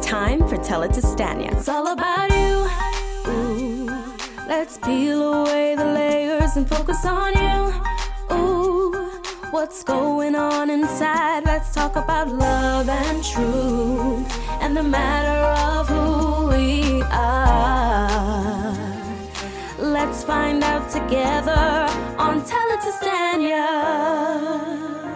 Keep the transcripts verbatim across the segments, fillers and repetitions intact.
time for Tell It to Stanya. It's all about you. Ooh, let's peel away the layers and focus on you. Ooh, what's going on inside? Let's talk about love and truth and the matter of who we are. Let's find out together on Tell It to Stanya.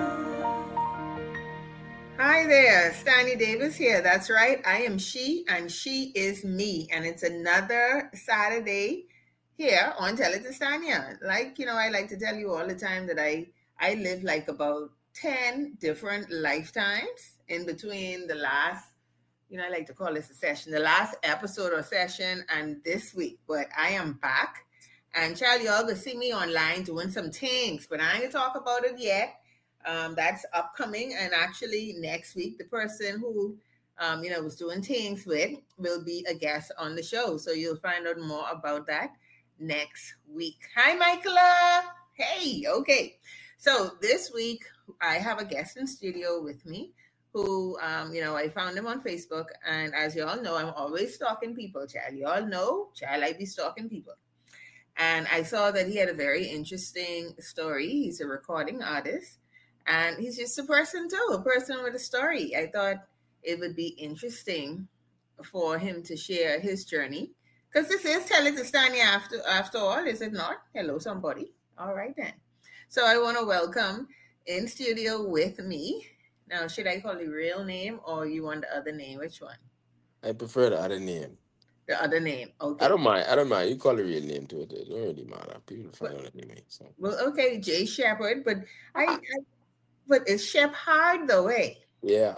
Hi there, Stanya Davis here. That's right, I am she and she is me. And it's another Saturday here on Tell It to Stanya. Like, you know, I like to tell you all the time that I, I live like about ten different lifetimes in between the last, you know, I like to call this a session, the last episode or session and this week. But I am back. And child, y'all will see me online doing some things, but I ain't gonna talk about it yet. Um, that's upcoming, and actually next week, the person who, um, you know, was doing things with will be a guest on the show. So you'll find out more about that next week. Hi, Michaela. Hey, okay. So this week, I have a guest in studio with me who, um, you know, I found him on Facebook. And as you all know, I'm always stalking people, child. You all know, child, I be stalking people. And I saw that he had a very interesting story. He's a recording artist. And he's just a person too, a person with a story. I thought it would be interesting for him to share his journey. Because this is Tell It to Stanya after, after all, is it not? Hello, somebody. All right then. So I want to welcome in studio with me. Now, should I call the real name or you want the other name? Which one? I prefer the other name. The other name. Okay. I don't mind. I don't mind. You call the real name to it. It don't really matter. People find out anyway. So. Well, okay, Jay Shepherd, but I, I but it's Shep hard though, eh? Yeah.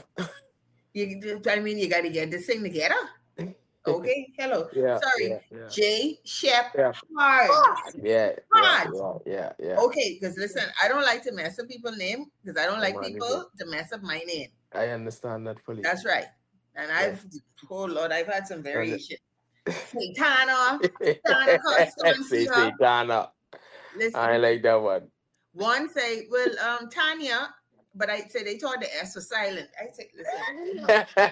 You, I mean, you got to get this thing together. Okay. Hello. Yeah. Sorry. Yeah, yeah. Jay Shep Yeah. hard. Yeah. Hard. Yeah. Yeah. Yeah. Okay, because listen, I don't like to mess up people's name because I don't like Come on, people nigga. to mess up my name. I understand that fully. That's right. And I've, oh Lord, I've had some variation. Satana. Satana Say Satana. Listen, I like that one. one say, well, um, Tanya, but I say they told the S was silent. I say, listen.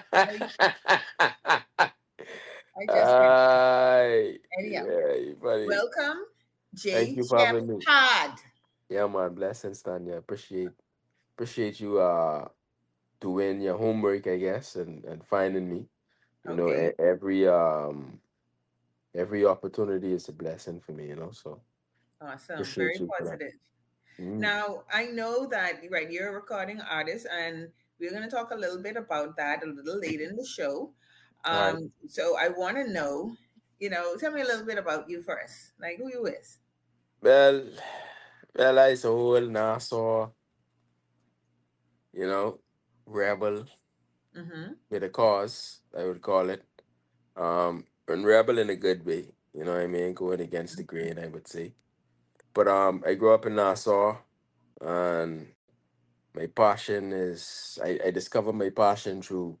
I just Aye. anyhow. Yeah, funny. Welcome, Jay Thank you for having me. Shepherd. Yeah, man. Blessings, Tanya. Appreciate appreciate you uh doing your homework, I guess, and, and finding me. You know, Okay. e- every um every opportunity is a blessing for me, you know. So Awesome. appreciate Very you for that. positive. Mm. Now, I know that, right, you're a recording artist, and we're going to talk a little bit about that a little later in the show. Um, Right. So I want to know, you know, tell me a little bit about you first, like who you is. Well, well, I a whole Nassau, you know, rebel Mm-hmm. with a cause, I would call it. Um, and rebel in a good way, you know what I mean? Going against the grain, I would say. But um, I grew up in Nassau, and my passion is I, I discovered my passion through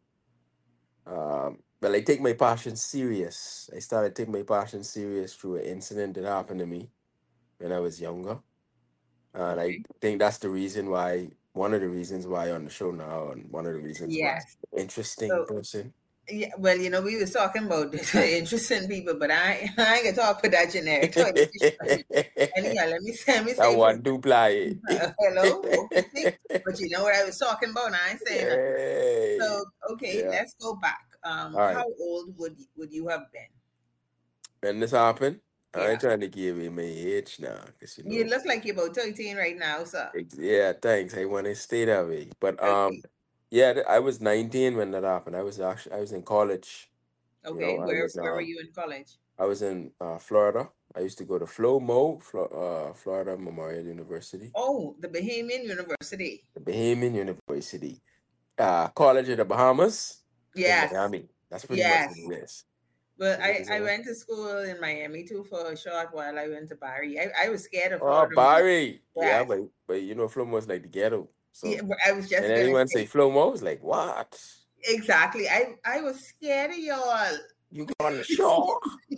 um well I take my passion serious. I started taking my passion serious through an incident that happened to me when I was younger. And I Okay. think that's the reason why one of the reasons why I'm on the show now, and one of the reasons why Yes. I'm an interesting So, person. yeah, well, you know, we was talking about interesting people, but I, I ain't gonna talk for that generic. So, anyhow, let me let me That say, one do play. uh, hello, okay. But you know what I was talking about. I ain't saying nothing. Hey. So, okay, Yeah. let's go back. Um, All right. how old would would you have been? When this happened, I Yeah. ain't trying to give away my age now, because you know. You look like you're about thirteen right now, sir. Ex- Yeah, thanks. I want to stay that way. But Okay. um, yeah, th- I was nineteen when that happened. I was actually I was in college. You Okay. know, I Where was where were um you in college? I was in uh Florida. I used to go to Flo Mo, Flo, uh, Florida Memorial University, Oh, the Bahamian University. the Bahamian University, uh, College of the Bahamas in Yes. Miami. That's pretty much Yes. what it is. But You know what I, I'm I saying? went to school in Miami too for a short while. I went to Barry. I, I was scared of Oh, Florida. Barry. Yeah, Yes. but but you know, Flo Mo's like the ghetto. So Yeah, but I was just and gonna anyone say say Flo Mo, it's like what? exactly. I I was scared of y'all. You go on the shore.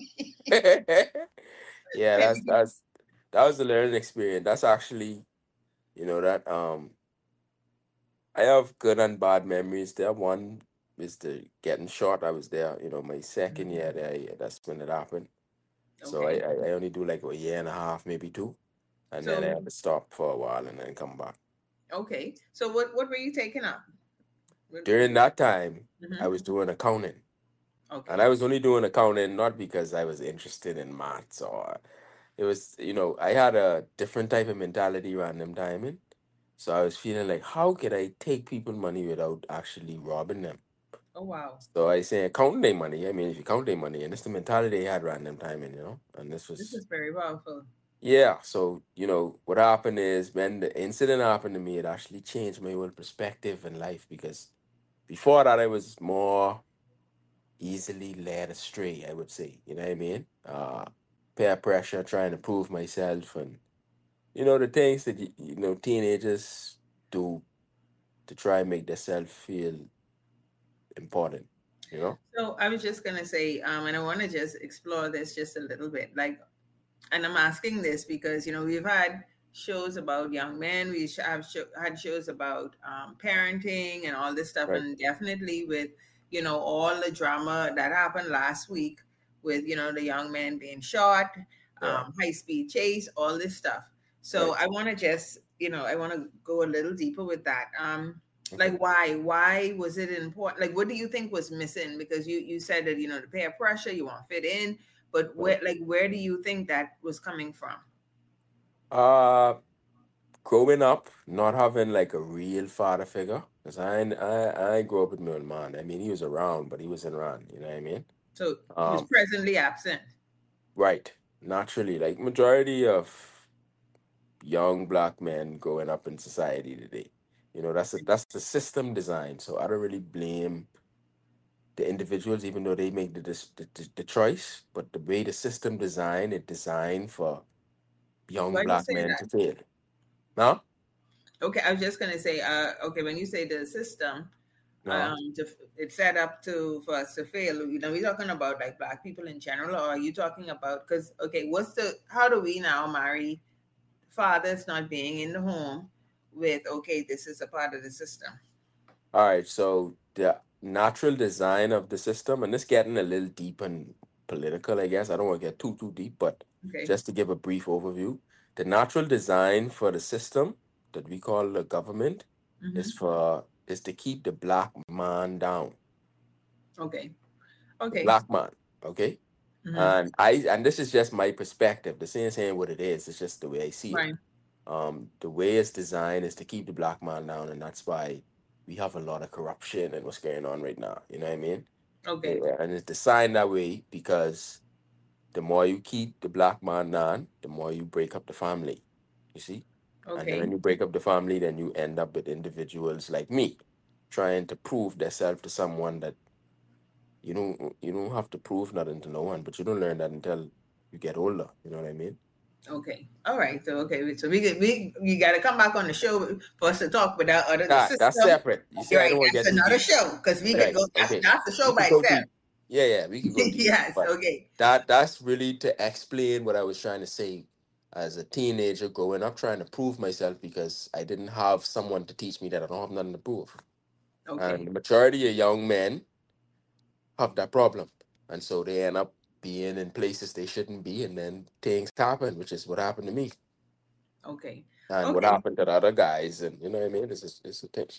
Yeah, that's that's that was a learning experience. That's actually, you know, that um I have good and bad memories there. One is the getting shot. I was there, you know, my second Mhm. year there. That's when it happened. So I, Okay. I, I only do like a year and a half, maybe two, and then I So had to stop for a while and then come back. okay. So what what were you taking up? What, what, During that time, I hmm was doing accounting, and I Okay. was only doing accounting not because I was interested in maths or it was, you know, I had a different type of mentality around them timing. So I was feeling like, how could I take people money without actually robbing them? Oh wow. So I say counting their money. I mean, if you count their money, and it's the mentality they had around them timing, you know. And this This was is very powerful. yeah. So you know what happened is when the incident happened to me, it actually changed my whole perspective in life because before that I was more easily led astray. I would say, you know what I mean? Uh, peer pressure, trying to prove myself, and you know the things that you, you know teenagers do to try and make themselves feel important. You know. So I was just gonna say, um, and I want to just explore this just a little bit. Like, and I'm asking this because you know we've had shows about young men, we sh- have sho- had shows about um, parenting and all this stuff, Right. and definitely with you know all the drama that happened last week with you know the young man being shot, Yeah. um, high speed chase, all this stuff. So Right. I want to just you know I want to go a little deeper with that. Um, Okay. like why why was it important? Like what do you think was missing? Because you you said that you know the peer pressure, you want to fit in, but Right. where like where do you think that was coming from? Uh, growing up, not having like a real father figure, because I, ain't- I I grew up with my own man. I mean, he was around, but he wasn't around. You know what I mean? So he was Um, presently absent. right. Naturally, like majority of young black men growing up in society today, you know, that's a, that's the system design. So I don't really blame the individuals, even though they make the, dis- the the the choice. But the way the system design, it designed for young Why do you black say men that? to fail. No, Okay, I was just gonna say, uh, okay, when you say the system, no. um, to, it's set up to for us to fail. You know, we're talking about like black people in general, or are you talking about? Because okay, what's the? How do we now marry fathers not being in the home with? Okay, this is a part of the system. All right, so the natural design of the system, and this getting a little deep and political, I guess. I don't want to get too too deep, but Okay. just to give a brief overview, the natural design for the system that we call the government is Mm-hmm. for is to keep the black man down, Okay. the Okay. black man. Okay, Mm-hmm. and I and this is just my perspective. The same saying what it is. It's just the way I see it. Right. Um, the way it's designed is to keep the black man down, and that's why we have a lot of corruption and what's going on right now. You know what I mean? Okay. Yeah, and it's designed that way because the more you keep the black man down, the more you break up the family. You see? And then Okay. when you break up the family, then you end up with individuals like me trying to prove themselves to someone that you don't you don't have to prove nothing to no one, but you don't learn that until you get older. You know what I mean? Okay. All right. So okay. So we get we you got to come back on the show for us to talk about other the That that's system. separate. You see, You're I right. don't want to get That's too another deep. show because we could Right. go. That's Okay. that's the We show by could go itself. deep. Yeah, yeah, we could go deep. Yes. But Okay. that that's really to explain what I was trying to say as a teenager growing up, trying to prove myself because I didn't have someone to teach me that I don't have nothing to prove. And Okay. the majority of young men have that problem. And so they end up being in places they shouldn't be, and then things happen, which is what happened to me. Okay. And what Okay. happened to the other guys, and you know what I mean? It's a, it's a thing.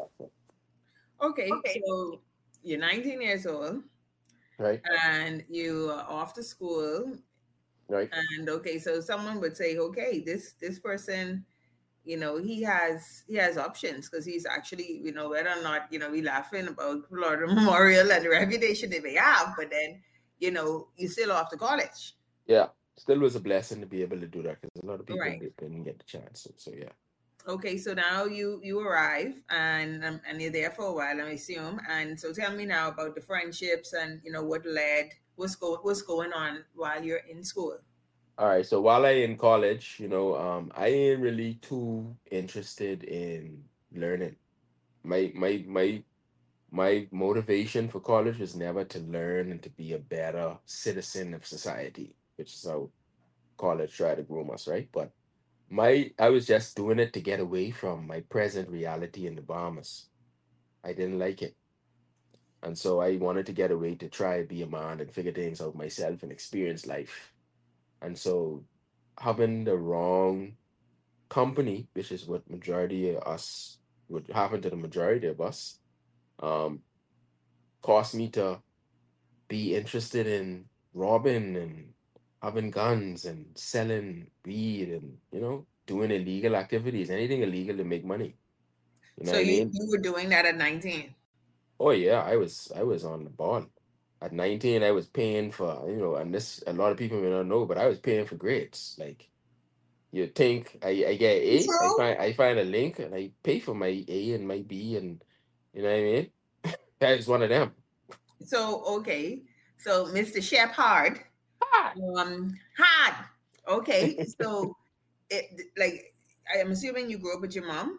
Okay. So you're nineteen years old Right? and you are off to school. Right? And okay, so someone would say, okay, this this person, you know, he has he has options because he's actually, you know, whether or not, you know, we laughing about Florida Memorial and the reputation they may have, but then, you know, you still off to college. Yeah, still was a blessing to be able to do that because a lot of people Right. did, didn't get the chance. So, so yeah. Okay, so now you you arrive and um, and you're there for a while, I assume. And so tell me now about the friendships and you know what led, what's go what's going on while you're in school. All right. So while I in college, you know, um, I ain't really too interested in learning. My my my my motivation for college was never to learn and to be a better citizen of society, which is how college tried to groom us, right? But my I was just doing it to get away from my present reality in the Bahamas. I didn't like it. And so I wanted to get away to try be a man and figure things out myself and experience life. And so having the wrong company, which is what majority of us would happen to the majority of us, um, caused me to be interested in robbing and having guns and selling weed and, you know, doing illegal activities, anything illegal to make money. You know So what I you, mean? you were doing that at nineteen. Oh yeah, I was I was on the ball. At nineteen, I was paying for, you know, and this a lot of people may not know, but I was paying for grades. Like you think I, I get A, I True. find I find a link and I pay for my A and my B and you know what I mean? That is one of them. So okay. So Mister Shepherd, Ah! um, hard. Okay. So it like I am assuming you grew up with your mom.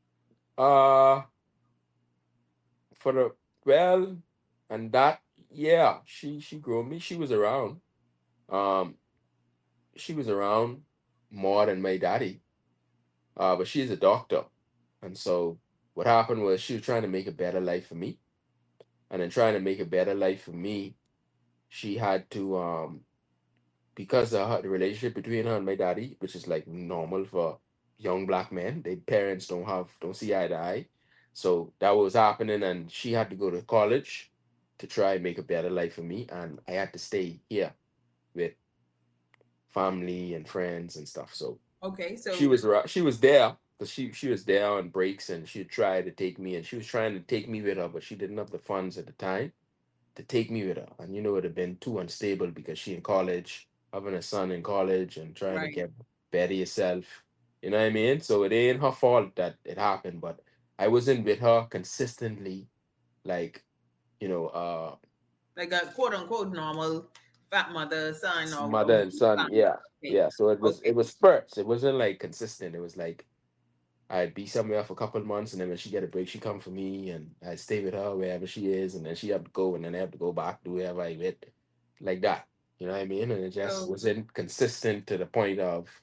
Uh for the well and that yeah, she she grew me. She was around. Um she was around more than my daddy. Uh but she's a doctor. And so what happened was she was trying to make a better life for me. And in trying to make a better life for me, she had to um because of her, the relationship between her and my daddy, which is like normal for young black men. Their parents don't have don't see eye to eye. So that was happening and she had to go to college to try and make a better life for me. And I had to stay here with family and friends and stuff. So Okay. she So was around, she was there because she she was there on breaks and she tried to take me and she was trying to take me with her, but she didn't have the funds at the time to take me with her. And you know, it would have been too unstable because she in college, having a son in college and trying to right. get better yourself. You know what I mean? So it ain't her fault that it happened, but I wasn't with her consistently, like, you know, uh Like a quote unquote normal fat mother, son, or, mother or and son. Yeah. okay. Yeah. So it was Okay. it was spurts. It wasn't like consistent. It was like I'd be somewhere for a couple of months, and then when she get a break, she come for me, and I'd stay with her wherever she is, and then she have to go, and then I have to go back to wherever I went, like that. You know what I mean? And it just So wasn't consistent to the point of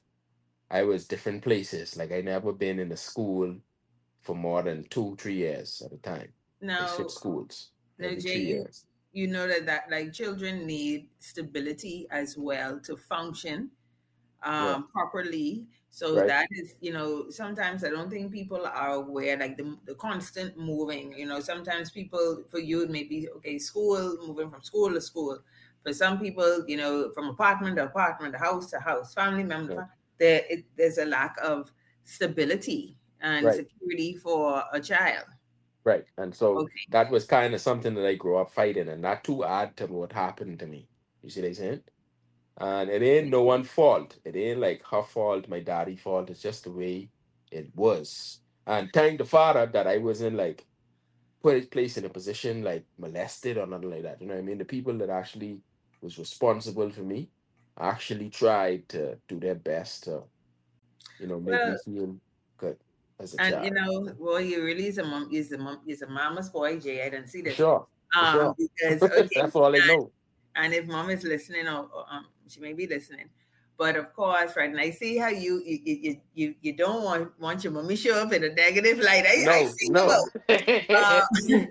I was different places. Like I never been in a school for more than two, three years at a time. I now, switched schools now every Jay, three you years. you know that that like children need stability as well to function Yeah. um, properly. So Right. that is, you know, sometimes I don't think people are aware, like the, the constant moving, you know, sometimes people, for you, it may be, okay, school, moving from school to school. For some people, you know, from apartment to apartment, house to house, family member, to Yeah. fam- there, it, there's a lack of stability and Right. security for a child. Right. And so Okay. that was kind of something that I grew up fighting, and not to add to what happened to me. You see what I'm saying? And it ain't no one fault. It ain't like her fault, my daddy fault. It's just the way it was. And thank the father that I wasn't like put placed in a position like molested or nothing like that. You know what I mean? The people that actually was responsible for me actually tried to do their best to, you know, make me Well, feel good as a and you child. know, well, he really is a mom, is a mom, is a mama's boy, Jay. I didn't see For this. sure. For Um, sure. because okay, That's all I know. and if mom is listening, or, or, um, she may be listening, but of course, right? And I see how you you you you, you don't want want your mommy show up in a negative light. I, I No, see you no. both. Uh,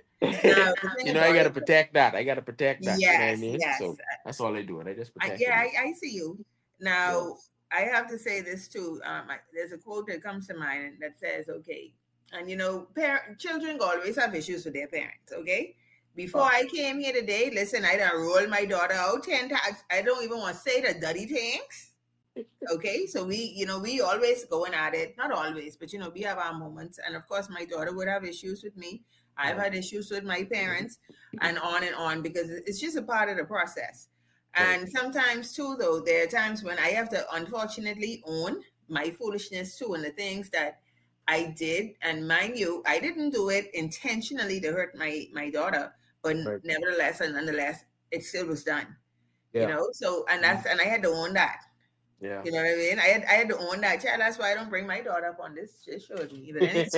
now the thing You know, I about gotta it, protect that. I gotta protect that. You know what I yes, mean? yes, So that's all I do, and I just I, protect yeah, them. I, I see you. Yeah. Now I have to say this too. Um, I, there's a quote that comes to mind that says, "Okay," and you know, parent children always have issues with their parents. Okay. Before Oh, I came here today, listen, I done roll my daughter out ten times. I don't even want to say the dirty things. Okay, so we, you know, we always going at it. Not always, but you know, we have our moments. And of course, my daughter would have issues with me. I've right, had issues with my parents, and on and on, because it's just a part of the process. right, And sometimes too, though, there are times when I have to unfortunately own my foolishness too, and the things that I did. And mind you, I didn't do it intentionally to hurt my my daughter, but right. nevertheless and nonetheless, it still was done. You Yeah. know, so and Mhm. that's and I had to own that. Yeah. You know what I mean? I had I had to own that child. That's why I don't bring my daughter up on this. It shows me. But any,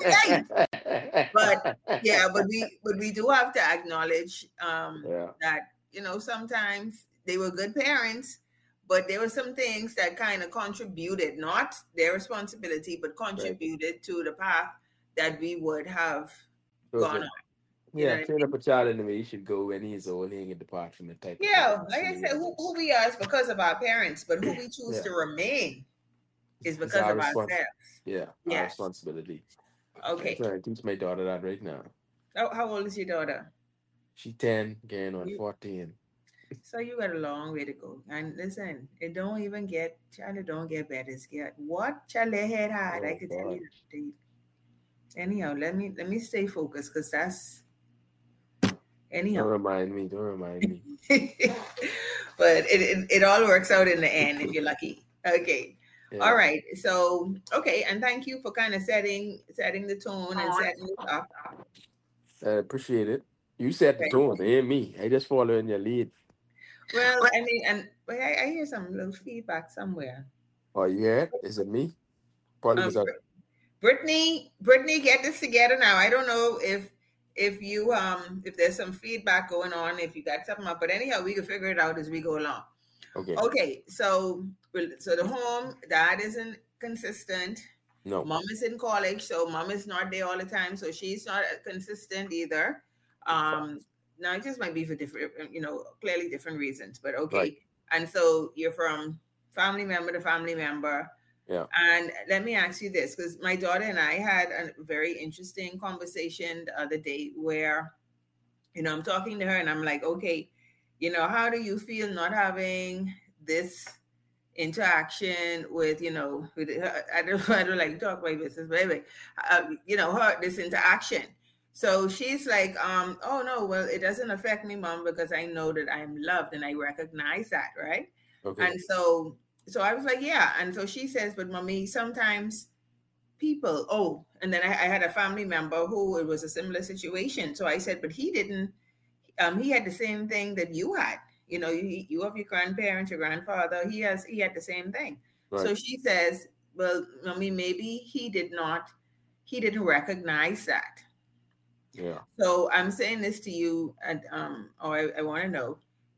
but yeah, but we but we do have to acknowledge um, Yeah. that you know sometimes they were good parents, but there were some things that kind of contributed, not their responsibility, but Right. contributed to the path that we would have gone Totally. on. You know Yeah, what I train up mean? a child in the way he should go when he's old. He ain't get depart from the type of Yeah, guidance like and I said, who, religious. who we are is because of our parents, but who we choose Yeah, to remain it's, is it's because our of response. ourselves. Yeah, our Yes. responsibility. I'm Okay. trying to teach my daughter that right now. Oh, how old is your daughter? She ten, getting on You, fourteen. so you got a long way to go. And listen, it don't even get, child, it don't get better. It's get what child they had hard. I Oh could tell God. you that. Anyhow, let me let me stay focused because that's Don't anyhow. remind me. Don't remind me. But it, it it all works out in the end if you're lucky. Okay. All Yeah. right. So okay, and thank you for kind of setting setting the tone and setting it up. I appreciate it. You set the Okay. tone, it ain't me. I just follow in your lead. Well, I mean, and but I, I hear some little feedback somewhere. Oh, you hear it? Is it me? Probably Um, because I. Brittany, Brittany, get this together now. I don't know if if you um if there's some feedback going on, if you got something up, but anyhow, we can figure it out as we go along. Okay. Okay, so well, so the home dad isn't consistent. No. Mom is in college, so mom is not there all the time, so she's not consistent either. Big Um, facts. now it just might be for different, you know, clearly different reasons, but Right. okay. And so you're from family member to family member. Yeah. And let me ask you this, because my daughter and I had a very interesting conversation the other day where, you know, I'm talking to her and I'm like, okay, you know, how do you feel not having this interaction with, you know, with her, I don't, I don't like to talk about business, but anyway, uh, you know, her, this interaction. So she's like, um, oh no, well, it doesn't affect me, mom, because I know that I'm loved and I recognize that, right? Okay. And so, so I was like, yeah. And so she says, but mommy, sometimes people, oh, and then I, I had a family member who it was a similar situation. So I said, but he didn't, um, he had the same thing that you had. You know, you, you have your grandparents, your grandfather. He has, he had the same thing. Right. So she says, well, I mean, maybe he did not, he didn't recognize that. Yeah. So I'm saying this to you, and um, or I, I want to know: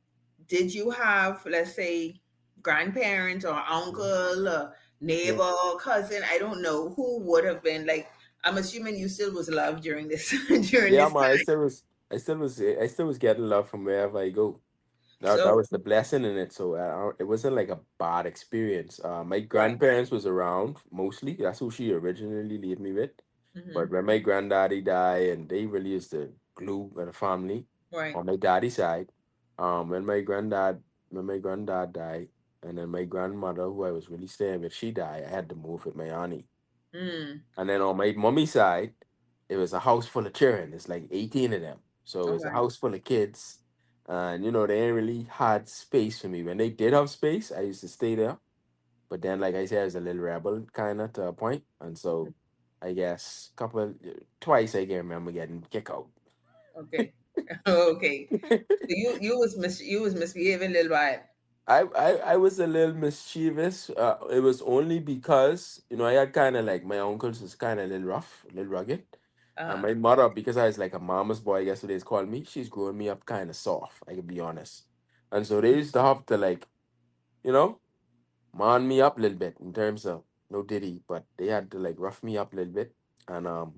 did you have, let's say, grandparents or Mhm. uncle, or Yeah. neighbor, cousin? I don't know who would have been like. I'm assuming you still was loved during this during Yeah, this man. I time. still was. I still was. I still was getting love from wherever I go. That that So was the blessing in it. So uh, it wasn't like a bad experience. Uh, my right. grandparents was around mostly. That's who she originally leave me with. But Hmm. when my granddaddy died, and they really is the glue of the family Right. on my daddy's side. Um, when my granddad, when my granddad died, and then my grandmother, who I was really staying with, she died. I had to move with my auntie. Mm. And then on my mommy's side, it was a house full of children. It's like eighteen of them. So All it's a right. house full of kids. And, you know, they ain't really had space for me. When they did have space, I used to stay there. But then, like I said, I was a little rebel kind of to a point. And so I guess couple, twice I can remember getting kicked out. Okay. Okay. So you you was mis you was misbehaving a little while. I, I, I was a little mischievous. Uh, it was only because, you know, I had kind of like my uncles was kind of a little rough, a little rugged. And Uh-huh. my mother, because I was like a mama's boy, I guess what they called me, she's growing me up kind of soft, I can be honest. And so they used to have to like, you know, man me up a little bit in terms of no diddy, but they had to like rough me up a little bit. And um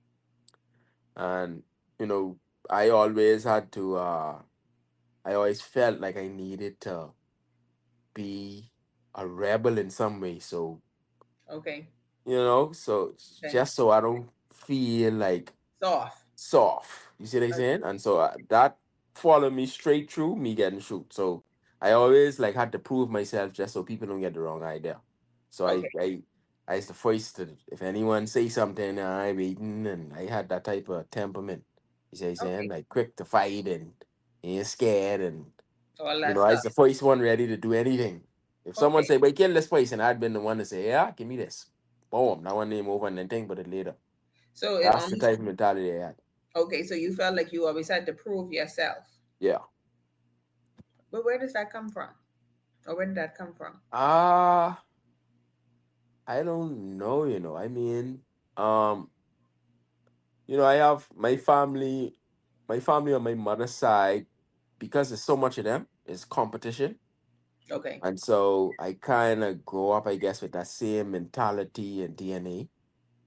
and you know, I always had to uh I always felt like I needed to be a rebel in some way. So, Okay. you know, so Okay. just so I don't feel like Soft. soft. You see what I'm saying? And so uh, that followed me straight through me getting shoot. So I always like had to prove myself just so people don't get the wrong idea. So I Okay. I I used to voice to if anyone say something, I waiting, and I had that type of temperament. You see what I'm saying? Okay. Like quick to fight and ain't scared, and All you that know I stuff. was the first one ready to do anything. If someone Okay. say, "Wait, kill this person," I'd been the one to say, "Yeah, give me this." Boom. Now one name over and then think about it later. So it That's the almost type of mentality I had. okay. So you felt like you always had to prove yourself. Yeah. But where does that come from? Or where did that come from? Ah, I don't know, you know. I mean, um, you know, I have my family, my family on my mother's side, because there's so much of them, is competition. Okay. And so I kind of grow up, I guess, with that same mentality and D N A.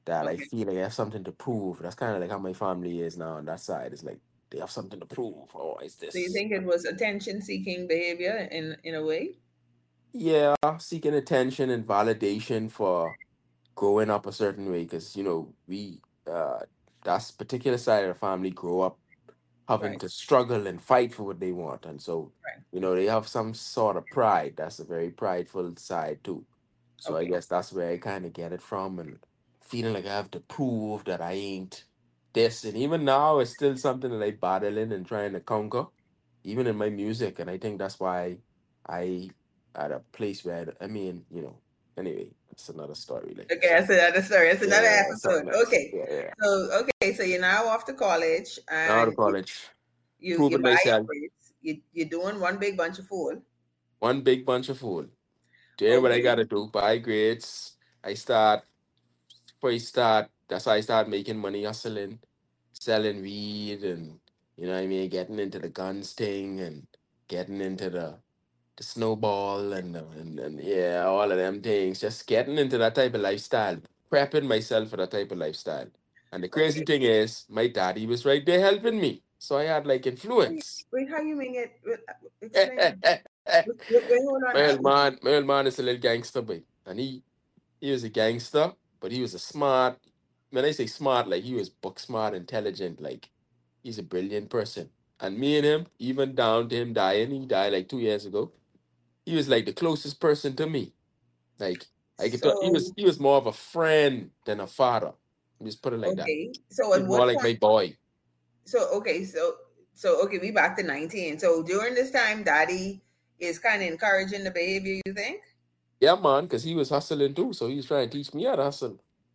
that I Okay. feel like I have something to prove. That's kind of like how my family is now on that side. It's like they have something to prove. Oh, is So you this? think it was attention-seeking behavior in in a way? Yeah, seeking attention and validation for growing up a certain way. Because, you know, we, uh, that's particular side of the family grow up having Right. to struggle and fight for what they want. And so, Right. you know, they have some sort of pride. That's a very prideful side too. So I Okay. guess that's where I kind of get it from and feeling like I have to prove that I ain't this. And even now, it's still something that I battling and trying to conquer, even in my music. And I think that's why I at a place where, I, I mean, you know, anyway, that's another story. Like, Okay, so, that's another story. That's yeah, another yeah, yeah, episode. something else. Okay. Yeah, yeah. So okay, so you're now off to college Now to and you college, you, you proving buy your myself. grades. You you're doing one big bunch of fool. One big bunch of food. Doing what I Okay. gotta do. Buy grades. I start first start. That's how I start making money hustling, selling weed, and you know what I mean, getting into the guns thing and getting into the the snowball and uh, and, and yeah, all of them things. Just getting into that type of lifestyle, prepping myself for that type of lifestyle. And the crazy Okay. thing is, my daddy was right there helping me, so I had like Wait, influence. wait, how you mean it? Wait, uh, Explain. my Wait, wait, wait, hold on now. old man, my old man is a little gangster boy, and he he was a gangster, but he was a smart. When I say smart, like he was book smart, intelligent, like he's a brilliant person. And me and him, even down to him dying, he died like two years ago. He was like the closest person to me. Like I could tell, he was So he was more of a friend than a father. Just put it like that. okay. So He's at more what like point? my boy. So okay, so so okay, we back to nineteen. So during this time, Daddy is kind of encouraging the behavior. You think? Yeah, man, because he was hustling too, so he was trying to teach me how to hustle.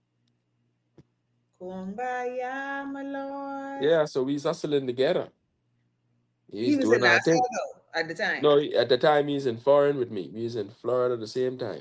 Kumbaya, my lord. Yeah, so we was hustling together. He He's was in doing our Nassau thing. though at the time. No, he- at the time he's in foreign with me. We was in Florida at the same time.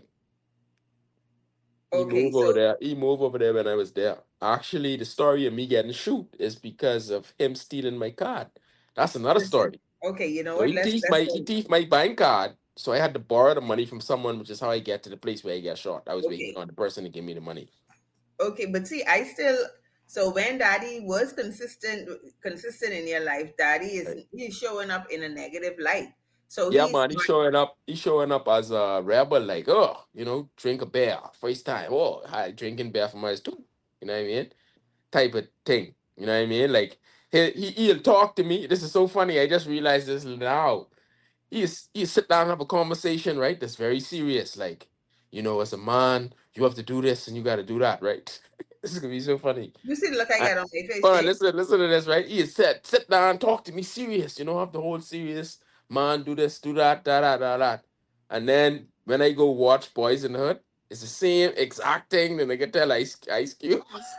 He Okay, moved over so there. He moved over there when I was there. Actually, the story of me getting shoot is because of him stealing my card. That's another listen. story. Okay, you know So what? he Let's thief let's my go. he thief my bank card. So I had to borrow the money from someone, which is how I get to the place where I get shot. I was waiting Okay, on the person to give me the money. okay, but see, I still. So when Daddy was consistent, consistent in your life, Daddy is Right. he's showing up in a negative light. So Yeah, he's man, he's showing up. He's showing up as a rebel, like, oh, you know, drink a beer first time. Oh, hi, drinking beer for my too. You know what I mean? Type of thing. You know what I mean? Like he, he he'll talk to me. This is so funny. I just realized this now. He's he sit down and have a conversation, right? That's very serious. Like, you know, as a man, you have to do this and you got to do that, right? This is gonna be so funny. you see the look I I, got on my face, all right, Jay. listen, listen to this, right? He is said, sit down, talk to me serious. You know, have the whole serious man, do this, do that, da da da da. And then when I go watch Boys in the Hood, it's the same exact thing. Then I can tell Ice Ice Cube.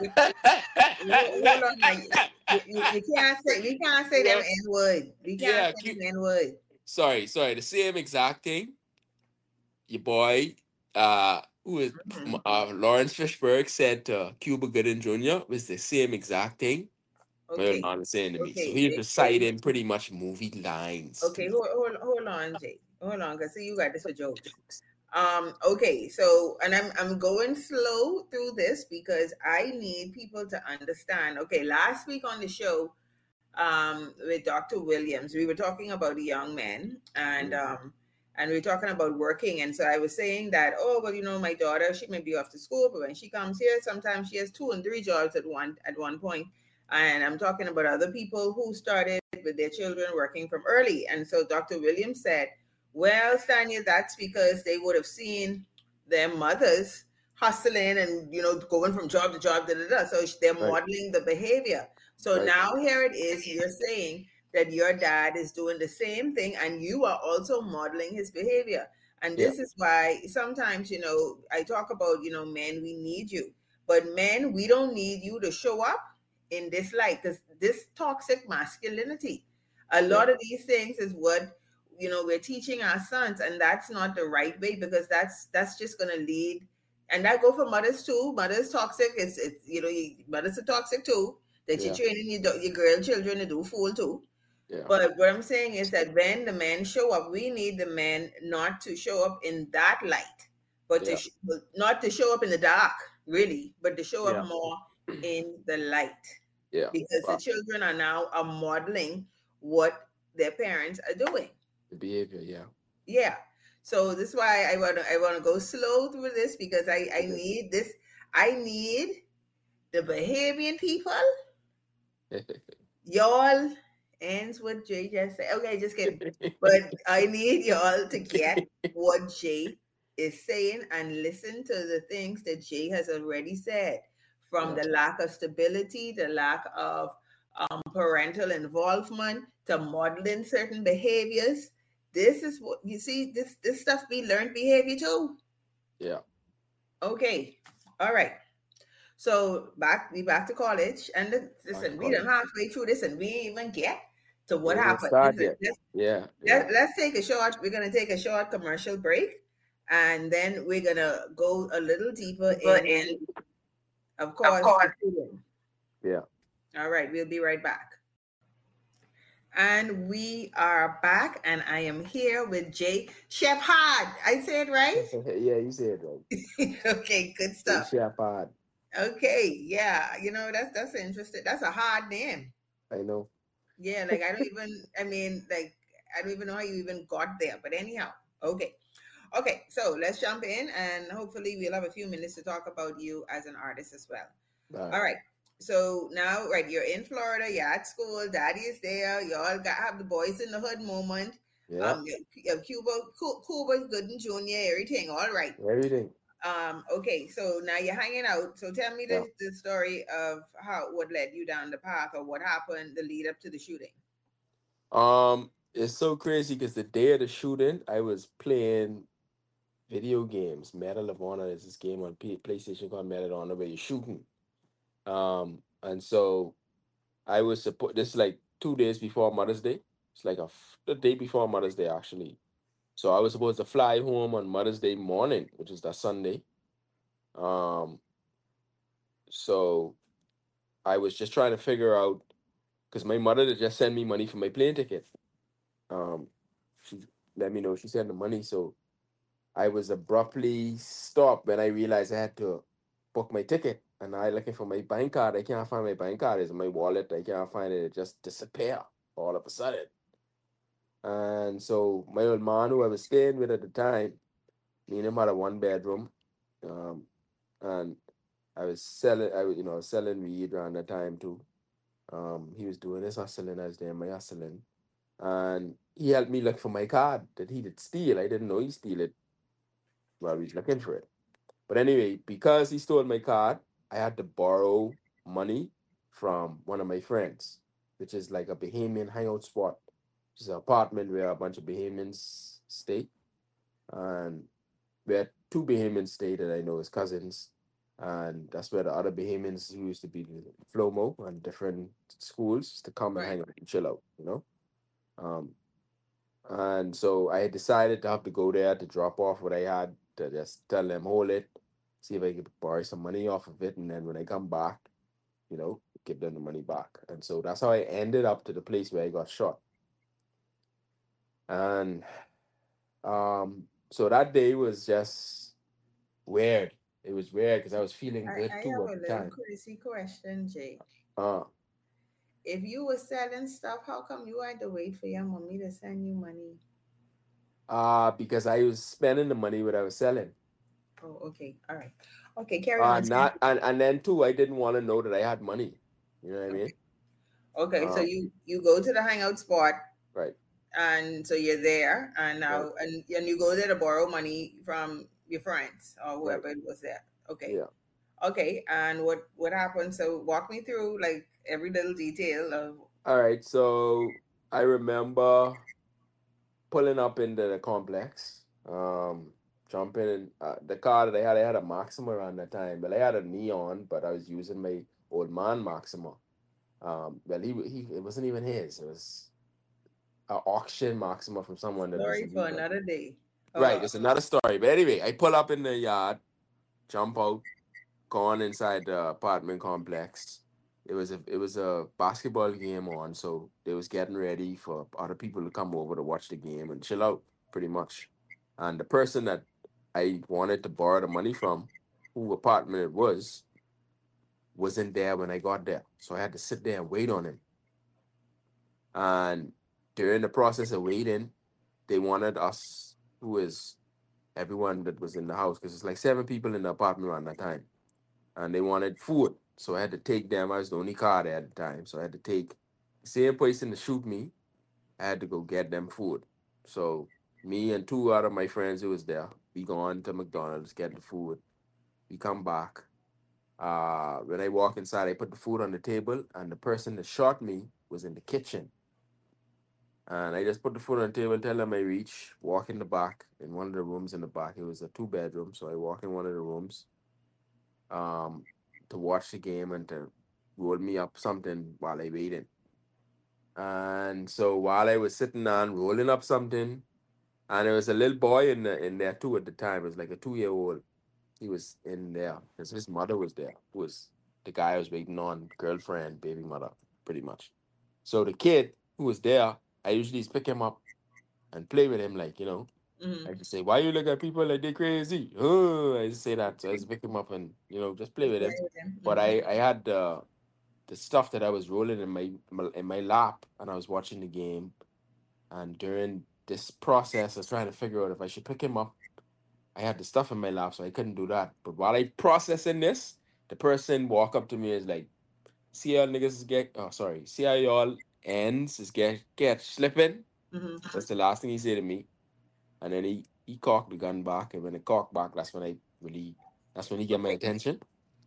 Hold on, now. You, you, you can't say we can't say them yeah, N word. We can't yeah. say Cube. them N word. Sorry, sorry. The same exact thing. Your boy, uh, who is Mhm. uh, Lawrence Fishburne said to Cuba Gooding Junior was the same exact thing. My Okay, mom was saying to me. So okay, he's Jay, Jay. reciting pretty much movie lines to Okay, me. hold, hold, hold on, Jay. Hold on, cause see you got this for jokes. Um, okay, so and I'm I'm going slow through this because I need people to understand. Okay, last week on the show, um, with Doctor Williams, we were talking about a young man and Mm. um and we were talking about working. And so I was saying that, oh well, you know, my daughter, she may be off to school, but when she comes here, sometimes she has two and three jobs at one at one point. And I'm talking about other people who started with their children working from early. And so Doctor Williams said, well, Stanya, that's because they would have seen their mothers hustling and, you know, going from job to job, da, da, da. So they're Right, modeling the behavior. So right. now here it is, you're saying that your dad is doing the same thing and you are also modeling his behavior. And Yeah, this is why sometimes, you know, I talk about, you know, men, we need you. But men, we don't need you to show up in this light because this toxic masculinity, a yeah, lot of these things is what, you know, we're teaching our sons, and that's not the right way because that's that's just going to lead. And that go for mothers too. Mothers toxic. It's, it's you know, you, mothers are toxic too, that you're yeah, training your, your girl children to do fool too. yeah, But what I'm saying is that when the men show up, we need the men not to show up in that light, but to yeah, sh- not to show up in the dark. really, but to show Yeah. up more in the light, Yeah. because the Wow. children are now are modeling what their parents are doing. The behavior. Yeah. Yeah. So this is why I want to I want to go slow through this, because I I Okay. need this. I need the Bahamian people, y'all, ends what Jay just said. Okay, just kidding. But I need y'all to get what Jay is saying and listen to the things that Jay has already said, from Yeah. the lack of stability, the lack of um, parental involvement, to modeling certain behaviors. This is what you see. This this stuff be learned behavior too. Yeah. Okay, all right. So back we back to college, and the- Back to listen, we done college. halfway through this, and we ain't even get to We what ain't even happened. start Listen, yet. let's, Yeah. Yeah. let, let's take a short. We're gonna take a short commercial break, and then we're gonna go a little deeper But in, in of of course, the course. shooting. Yeah. All right, we'll be right back. And we are back, and I am here with Jay Shepherd. I said right? Yeah. You said right. Okay, good Jay stuff. Shepherd. Okay, yeah, you know that's that's interesting. That's a hard name. I know. Yeah, like I don't even, I mean, like, I don't even know how you even got there. But anyhow, okay. Okay, so let's jump in, and hopefully we'll have a few minutes to talk about you as an artist as well. All right. All right. So now, right, you're in Florida, you're at school, daddy is there, y'all got have the boys in the hood moment. Yeah. Um, you you have Cuba, Cu- Cuba Gooden Junior, everything, all right. Everything. Um, okay, so now you're hanging out. So tell me Yeah. the, the story of how what led you down the path, or what happened the lead up to the shooting. Um, it's so crazy because the day of the shooting, I was playing video games. Medal of Honor is this game on P- PlayStation called Medal of Honor where you're shooting. Um, and so I was supposed this is like two days before Mother's Day. It's like a f- the day before Mother's Day actually. So I was supposed to fly home on Mother's Day morning, which is that Sunday. Um, so I was just trying to figure out because my mother had just sent me money for my plane ticket. Um, she let me know she sent the money, so I was abruptly stopped when I realized I had to book my ticket. And I looking for my bank card. I can't find my bank card. It's in my wallet. I can't find it. It just disappear all of a sudden. And so my old man who I was staying with at the time, me and him had a one bedroom. Um, and I was selling I was, you know, selling weed around that time too. Um, he was doing his hustling, I was doing my hustling. And he helped me look for my card that he did steal. I didn't know he steal it while we was looking for it. But anyway, because he stole my card, I had to borrow money from one of my friends, which is like a Bahamian hangout spot. It's an apartment where a bunch of Bahamians stay. And where two Bahamians stay that I know as cousins. And that's where the other Bahamians who used to be in Flomo and different schools used to come and Right. hang out and chill out, you know? Um, and so I decided to have to go there to drop off what I had, to just tell them, hold it, see if I could borrow some money off of it. And then when I come back, you know, give them the money back. And so that's how I ended up to the place where I got shot. And um, so that day was just weird. It was weird because I was feeling I, good I too have at a the little time. crazy question, Jay. Uh, If you were selling stuff, how come you had to wait for your mommy to send you money? uh, because I was spending the money what I was selling. Oh, okay. All right. Okay, carry Uh, on. not and, and then too, I didn't want to know that I had money. You know what I mean? Okay, so Um, you you go to the hangout spot, right, and so you're there, and right, now and and you go there to borrow money from your friends or right. whoever it was there. Okay. Yeah. Okay, and what what happened? So walk me through like every little detail of. All right. So I remember pulling up into the complex, um, jumping in uh, the car that I had. I had a Maxima around that time, but I had a Neon, but I was using my old man Maxima. Um, well, he he it wasn't even his. It was an auction Maxima from someone that Story doesn't for need one. another day. Right. Oh, It's another story. But anyway, I pull up in the yard, jump out, go on inside the apartment complex. It was a it was a basketball game on, so they was getting ready for other people to come over to watch the game and chill out, pretty much. And the person that I wanted to borrow the money from who apartment it was, wasn't there when I got there. So I had to sit there and wait on him. And during the process of waiting, they wanted us, who is everyone that was in the house, because it's like seven people in the apartment around that time, and they wanted food. So I had to take them. I was the only car there at the time. So I had to take the same person to shoot me. I had to go get them food. So me and two out of my friends who was there, we gone to McDonald's, get the food. We come back. Uh, when I walk inside, I put the food on the table, and the person that shot me was in the kitchen. And I just put the food on the table, tell them I reach, walk in the back, in one of the rooms in the back. It was a two bedroom, so I walk in one of the rooms um, to watch the game and to roll me up something while I waited. And so while I was sitting down, rolling up something, and there was a little boy in the, in there too at the time. It was like a two year old. He was in there because his mother was there. Who was the guy I was waiting on, girlfriend, baby mother, pretty much. So the kid who was there, I usually just pick him up and play with him, like, you know. Mhm. I just say, why you look at people like they crazy? Oh, I just say that. So I just pick him up and, you know, just play with him. Play with him. But Mhm. I, I had uh, the stuff that I was rolling in my, my in my lap, and I was watching the game. And during this process, I was trying to figure out if I should pick him up. I had the stuff in my lap, so I couldn't do that. But while I processing this, the person walk up to me and is like, see how niggas is get, oh, sorry, see how y'all ends is get, get slipping? Mhm. That's the last thing he said to me. And then he, he cocked the gun back. And when it cocked back, that's when I really, that's when he get my attention.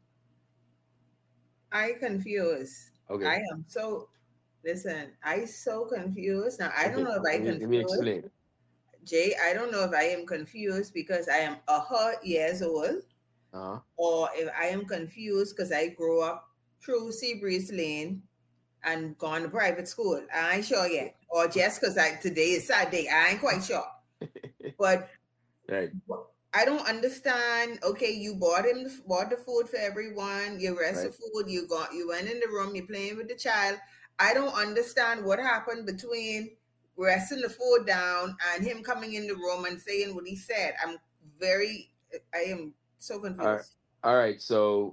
I confused. Okay. I am so listen. I so confused now. I Okay. don't know if I Let me, let me confused. explain. Jay, I don't know if I am confused because I am a hundred years old, Uh-huh. or if I am confused because I grew up through Seabreeze Lane and gone to private school. I ain't sure yet. Or just because I today is Saturday, I ain't quite sure. But Right. I don't understand. Okay, you bought him bought the food for everyone. You rest Right. the food. You got you went in the room. You're playing with the child. I don't understand what happened between resting the food down and him coming in the room and saying what he said. I'm very. I am so All right. confused. All right. So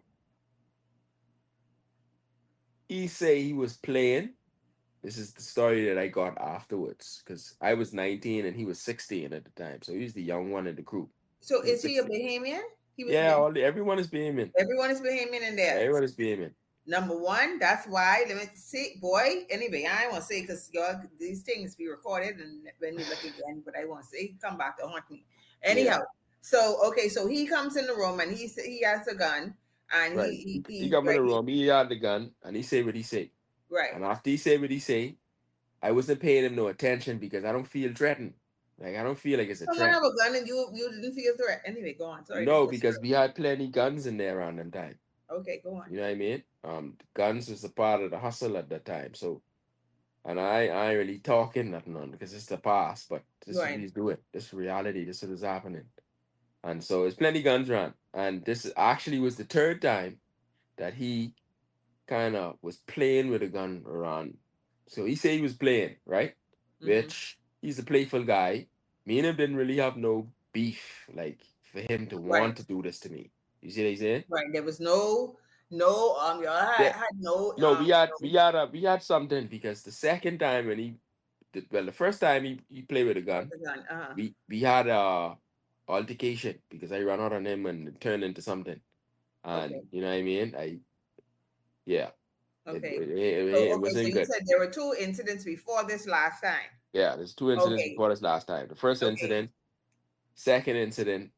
he say he was playing. This is the story that I got afterwards, because I was nineteen and he was sixteen at the time. So he was the young one in the group. So He was is he a sixteen. Bahamian? He was. Yeah, Bah- all the, everyone is Bahamian. Everyone is Bahamian in there. Everyone is Bahamian. Number one, that's why. Let me see, boy. Anyway, I want to say because these things be recorded, and when you look again, but I want to say, come back to haunt me. Anyhow, Yeah. so okay, so he comes in the room and he he has a gun, and Right. he he, He he come in right, the room, he had the gun, and he say what he say. right. And after he say what he say, I wasn't paying him no attention because I don't feel threatened. Like, I don't feel like it's a Someone threat. have a gun and you you didn't feel threat. Anyway, go on. Sorry. No, because we had plenty guns in there around them time. Okay, go on. You know what I mean? Um, guns was a part of the hustle at that time. So, and I, I ain't really talking nothing on because it's the past, but this is Right. what he's doing. This is reality. This is what's happening. And so it's plenty guns around. And this actually was the third time that he kind of was playing with a gun around. So he said he was playing, right? Mhm. Which he's a playful guy. Me and him didn't really have no beef, like for him to Right. want to do this to me. You see what he's saying? Right. There was no no um y'all had, Yeah. had no No, um we had no- we had a we had something because the second time when he, the, well, the first time he, he played with a gun, the gun. Uh-huh. we we had a altercation because I ran out on him and it turned into something, and Okay. you know what I mean. I yeah. Okay. It, it, it, So, it okay, wasn't so you good. said there were two incidents before this last time. Yeah, there's two incidents Okay. before this last time. The first Okay. incident, second incident.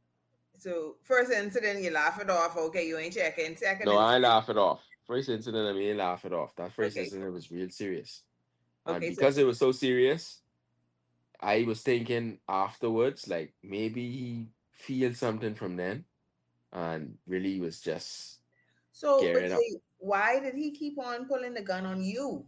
So first incident, you laugh it off. Okay, you ain't checking. Second No, I incident. laugh it off. First incident, I mean, laugh it off. That first Okay. incident was real serious, and Okay, so because it was so serious, I was thinking afterwards, like maybe he feel something from then, and really was just so but gearing up. see, why did he keep on pulling the gun on you?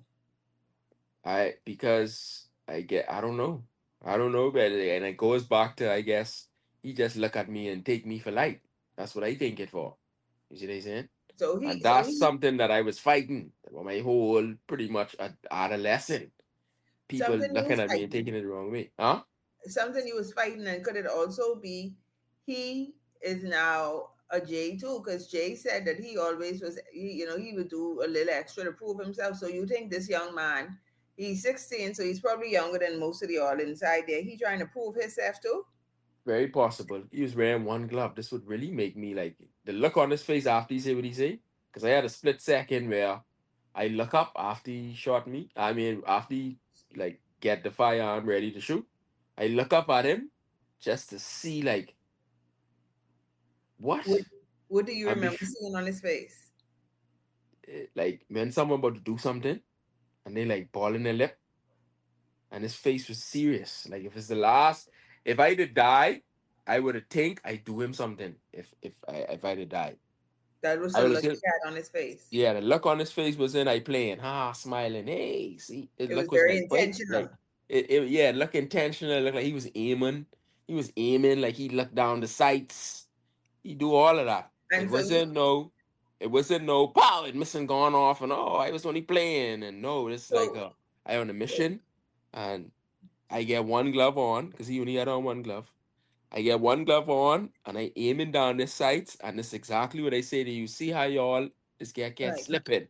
I because I get I don't know. I don't know, but and it goes back to, I guess, he just look at me and take me for light. That's what I think it for. You see what I'm saying? So he And so that's he something that I was fighting for my whole pretty much a- adolescent. People something you looking was at me and fighting. taking it the wrong way. Huh? Something you was fighting, and could it also be he is now a Jay too, because Jay said that he always was, he, you know, he would do a little extra to prove himself. So you think this young man, he's sixteen, so he's probably younger than most of the all inside there. He trying to prove himself too. Very possible. He was wearing one glove. This would really make me like the look on his face after he said what he said. Because I had a split second where I look up after he shot me. I mean, after he like get the firearm ready to shoot, I look up at him just to see like what. What, what do you And remember bef- seeing on his face? eh, like when someone about to do something and they like balling their lip, and his face was serious. Like if it's the last, if I did die, I would have think I do him something. If if I if I did die, That was I the would look have. he had on his face. Yeah, the look on his face was in I playing, ha, smiling. Hey, see, his It was look was very like, wait, like intentional. it, it yeah, it looked intentional. It looked like he was aiming. He was aiming, like he looked down the sights. He do all of that. And It so you, wasn't no, it wasn't no pow, it missing gone off and oh, I was only playing and no, it's like so a I on a mission and I get one glove on because he only had on one glove. I get one glove on and I aiming down the sights, and it's exactly what I say to you. See how y'all is get get right. slipping.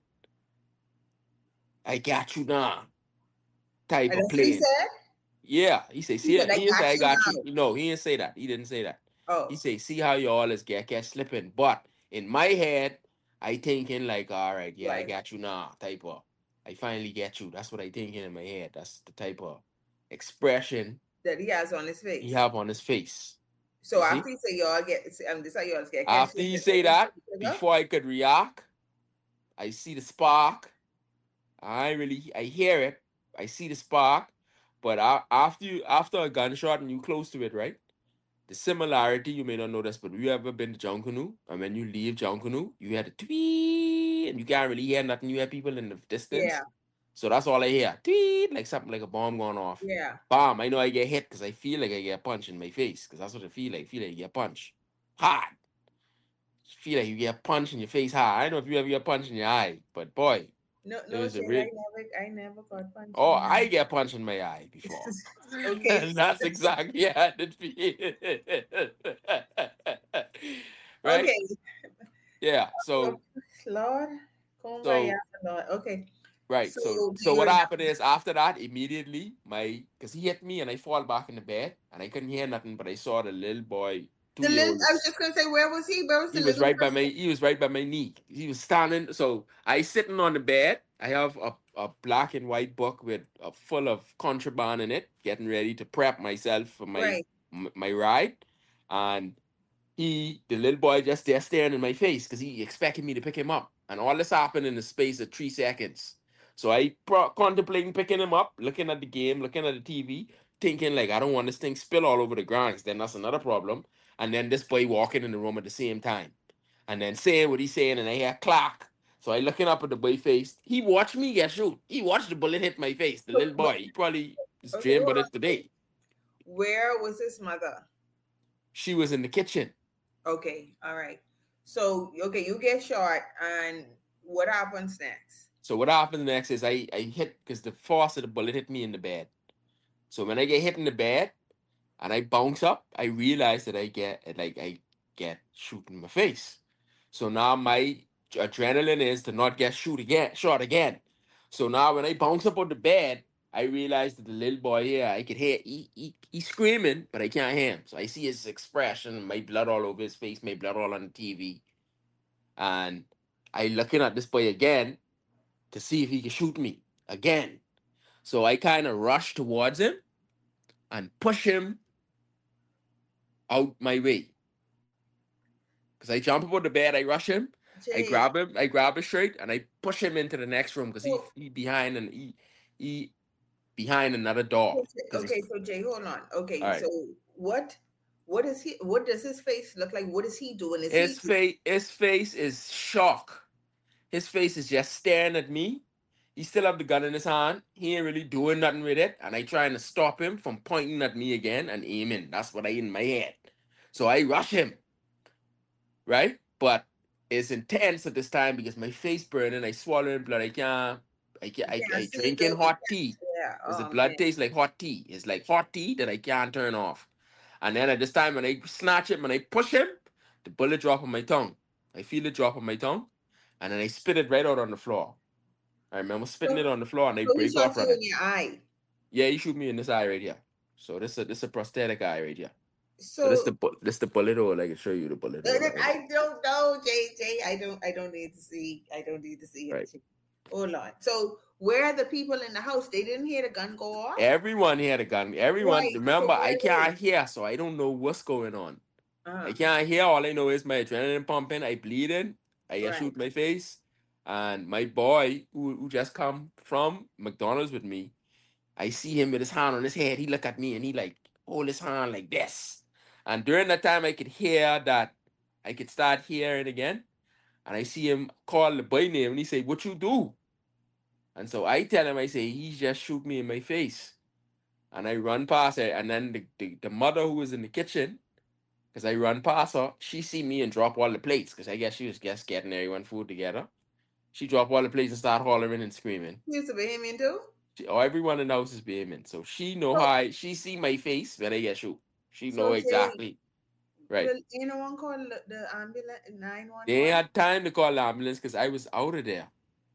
I got you now. Type And of that's what he playing. said. Yeah. He say, He see said, it. "I He didn't say got I you got now." you. No, he didn't say that. He didn't say that. He Oh, say, see how y'all is get get slipping. But in my head, I thinking like, all right, yeah, I right. got you now. Type of I finally get you. That's what I thinking in my head. That's the type of expression That he has on his he face. have on his face. So You see? after he say y'all get, um, this how y'all get catch After he say that, before I could react, I see the spark. I ain't really, I hear it. I see the spark. But a- after you, after a gunshot and you close to it, right? The similarity you may not notice, but you ever been to Junkanoo? And when you leave Junkanoo, you hear the tweet, and you can't really hear nothing. You hear people in the distance. Yeah, So that's all I hear. Tweet, like something like a bomb going off. yeah. Bam! I know I get hit because I feel like I get punched in my face because that's what I feel like. I feel like you get punched hard. Feel like you get punched in your face hard. I don't know if you ever get punched in your eye, but boy, No, it no, was a Jay, real. I never, I never got punched. Oh, in I the get punched in my eye before. eye. Okay, And that's exactly how it feel. Right? okay. Yeah. Oh, So Lord, Kumba, yeah, so Lord. Okay, right. so So do so you what remember? happened is after that, immediately my because he hit me and I fall back in the bed and I couldn't hear nothing, but I saw the little boy, two The year little, old. I was just gonna say, where was he? Where was the He was little right by my person? he was right by my knee. He was standing. So I sitting on the bed. I have a, a black and white book with uh, full of contraband in it, getting ready to prep myself for my Right. m- my ride. And he, the little boy, just there staring in my face because he expected me to pick him up. And all this happened in the space of three seconds. So I pro- contemplating picking him up, looking at the game, looking at the T V, thinking like I don't want this thing spill all over the ground. 'Cause then that's another problem. And then this boy walking in the room at the same time, and then saying what he's saying, and I hear clack. So I looking up at the boy face. He watched me get shoot. He watched the bullet hit my face. The So, little boy. He probably is okay, dreaming hold about on. it today. Where was his mother? She was in the kitchen. Okay, all right. So, okay, you get shot, and what happens next? So what happened next is I, I hit because the force of the bullet hit me in the bed. So when I get hit in the bed and I bounce up, I realize that I get like I get shoot in my face. So now my adrenaline is to not get shoot again, shot again. So now when I bounce up on the bed, I realize that the little boy here, I could hear he, he he's screaming, but I can't hear him. So I see his expression, my blood all over his face, my blood all on the T V, and I looking at this boy again to see if he can shoot me again. So I kind of rush towards him and push him out my way. Because I jump up on the bed, I rush him, I Jay, grab him, I grab his shirt, and I push him into the next room because he so, he behind and he he behind another door. Because okay, he's so Jay, hold on. all Okay, right. so what, what is he? What does his face look like? What is he doing? Is His he? face his face is shock. His face is just staring at me. He still have the gun in his hand. He ain't really doing nothing with it. And I trying to stop him from pointing at me again and aiming. That's what I in my head. So I rush him, right? But it's intense at this time because my face burning. I swallowing blood. I can't. I can't. I, Yeah, I see, drinking the, hot tea. yeah. Because the Oh blood man. tastes like hot tea. It's like hot tea that I can't turn off. And then at this time when I snatch him and I push him, the bullet drop on my tongue. I feel it drop on my tongue, and then I spit it right out on the floor. I remember spitting it So, on the floor, and I so he break shot off you running. in your eye. Yeah, he shoot me in this eye right here. So this is this is a prosthetic eye right here. So, So, this the bu- this the bullet hole. I can show you the bullet hole. Right, I don't know, J J. I don't. I don't need to see. I don't need to see it. right. Hold on. So, where are the people in the house? They didn't hear the gun go off. Everyone had a gun. Everyone. Right. Remember, So I where can't hear, so I don't know what's going on. Uh-huh. I can't hear. All I know is my adrenaline pumping. I bleeding. I Right. shoot my face, and my boy who, who just come from McDonald's with me. I see him with his hand on his head. He look at me and he like hold his hand like this. And during that time, I could hear that. I could start hearing again, and I see him call the boy name, and he say, "What you do?" And so I tell him, I say, "He just shoot me in my face." And I run past her, and then the, the, the mother who was in the kitchen, because I run past her, she see me and drop all the plates, because I guess she was just getting everyone food together. She drop all the plates and start hollering and screaming. She used to Bahamian too? She, oh, everyone in the house is Bahamian. So she know how I, she see my face when I get shoot. She So know they- exactly. Right. Well, you know, one called the, the ambulance nine one one. They ain't had time to call the ambulance because I was out of there.